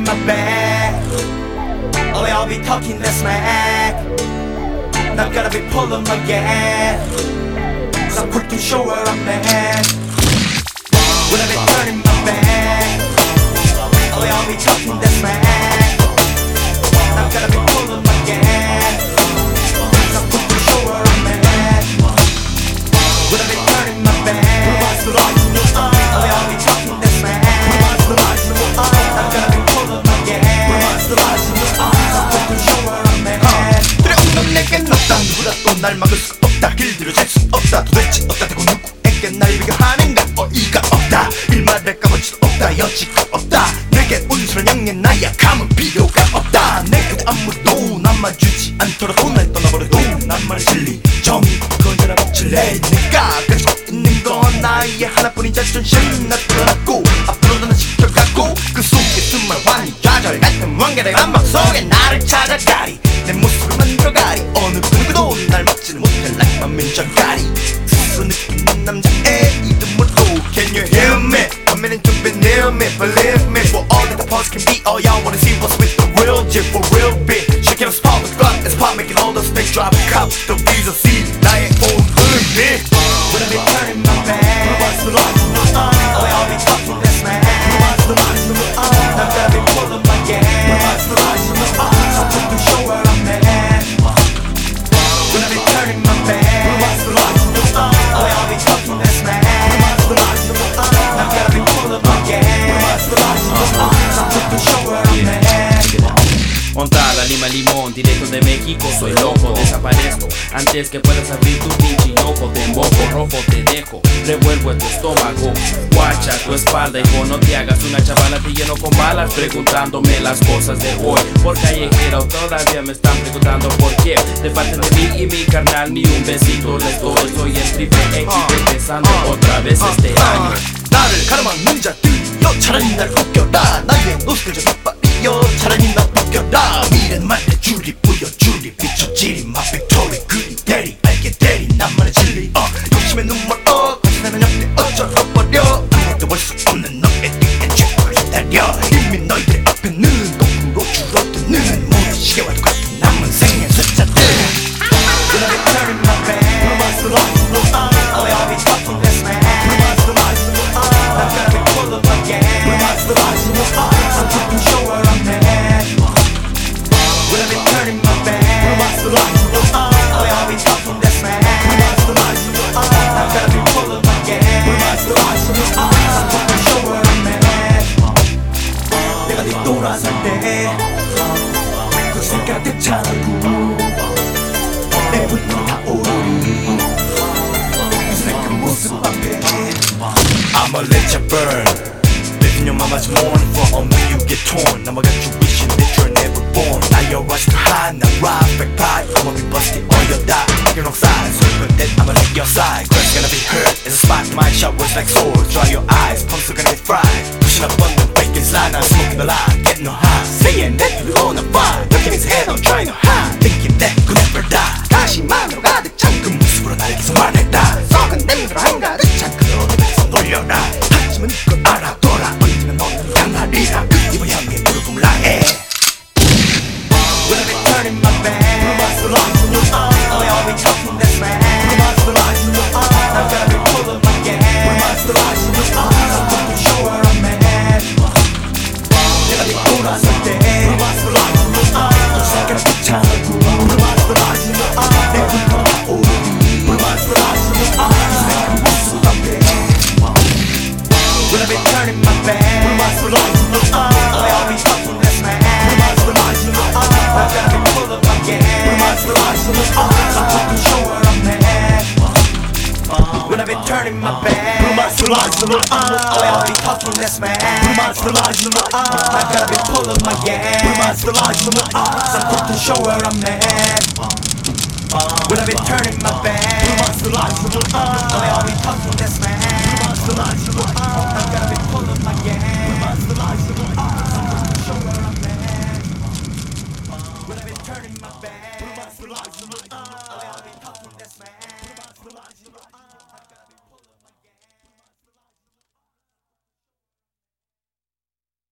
my bag. Oh, they all be talking that smack. Not gonna be pulling my gas. So I'm quick to show where I'm at. When I be turning my back. Oh, they all be talking that smack. Not gonna be pulling my gas. So I'm quick to show where I'm at. When I be turning my back. Oh, they all be talking that smack. Not gonna be pulling my gas. So I'm quick to show where I'm at. 그래 없는 내겐 없다. 누구라 또 날 막을 수 없다. 길들여 잘 수 없다. 도대체 어디다 대고 누구에게 날 비교하는가. 어이가 없다. 일말의 까먹지도 없다. 여지가 없다. 내게 온순한 영예 나약함은 필요가 없다. 내게 아무도 남아주지 않더라도 날 떠나버려도 나만의 진리 정의 그건 복칠해. 내가 가지고 있는 건 나의 하나뿐인 자존심. 나 떠났고 앞으로도 난 지켜가고 그 속에 숨만 환히 좌절 같은 왕계의 안방 속에 나를 찾아가리. 내 모습을 만들어가리. 어느 그 누구도 날 막지는 못해 like my 민정가리. 스스로 느끼는 남자의 이름으로 Can you hear me? I'm meaning to be near me. Believe me, for all that the past can be. All y'all wanna see what's with the real G for real big. Shaking a spot with God, it's pop making all those things drop. Cop the visa see 나의 own 의미. When I be turning my back. Oh, they all be talking that smack. Not gonna be pulling my gas. So I'm quick to show where I'm at. When I be turning my back. Oh, they all be talking that smack. Not gonna be pulling my gas. So I'm quick to show where I'm at. Montada, Lima, Limón, directo de México. Soy loco, desaparezco antes que puedas abrir tu pinche ojo. Te emboco, rojo, te dejo, revuelvo en tu estómago. Guacha tu espalda, hijo, no te hagas una chavala. Te lleno con balas preguntándome las cosas de hoy. Por callejera o todavía me están preguntando por qué. De parte de mí y mi carnal ni un besito les doy. Soy el triple X empezando otra vez este año. 나를 가로막는 자들이여 차라리 날 웃겨라. 나의 옷을 좀 빗발이여 차라리 날 웃겨라. 미래는 말해 줄이 보여줄이 비춰지리 My victory 그리 대리 알게 대리 나만의 진리 욕심에 눈물 거짓말은 역대 어쩔어버려. 아무것도 볼 수 없는 너의 뒤에 축복을 기다려. 이미 너희들 앞에는 거꾸로 줄어드는 모든 시계와도 같은 남은 생의 숫자들. When I be turning my back. Oh, they all be talking that smack. Not gonna be pulling my gas. So I'm quick to show where I'm at. When I be turning my back. Oh, they all be talking that smack. Not gonna be pulling my gas. So I'm quick to show where I'm at. 내가 뒤돌아설 때 그 생각들 차라고 내 분노 다 오르니 그 모습 앞에 I'ma let you burn. Living your mama's mourning for only you get torn. Now I got you wishing that you're never born. Now your rise too high, now ride back pie. I'ma be busted or you'll die. You're no side, so but then I'ma let your side. Grass gonna be hurt as a spot. My showers like swords. Dry your eyes, pumps are gonna get fried. Pushing up on the bacon slide, now smoking the lie, getting no high. Saying that you on a fire, looking his head on trying to hide. Thinking that could never die. 다시만으로 가득 찬 그 모습으로 날 계속 말했다. 썩은 냄새로 한가득 찬 그런 계속 놀려라. 하지만 그걸 알아둬라. 언제나 너는 강하리라. 이번 향해 무릎을 나해. When I be turning my back. Oh, they all be talking that smack. Not gonna be pulling my gas. So I'm quick to show where I'm at. 내가 뒤돌아설 때 그 생각을 붙잡고 내 분노 다 오르니 그 모습 앞에 When I be turning my back. Oh, they all be talking that smack. Not gonna be pulling my gas. So I'm quick to show where I'm at. When I be turning my back. Oh, they all be talking that smack. Not gonna be pulling my gas. So I'm quick to show where I'm at. When I be turning my back. Oh, they all be talking that smack. Not gonna be pulling my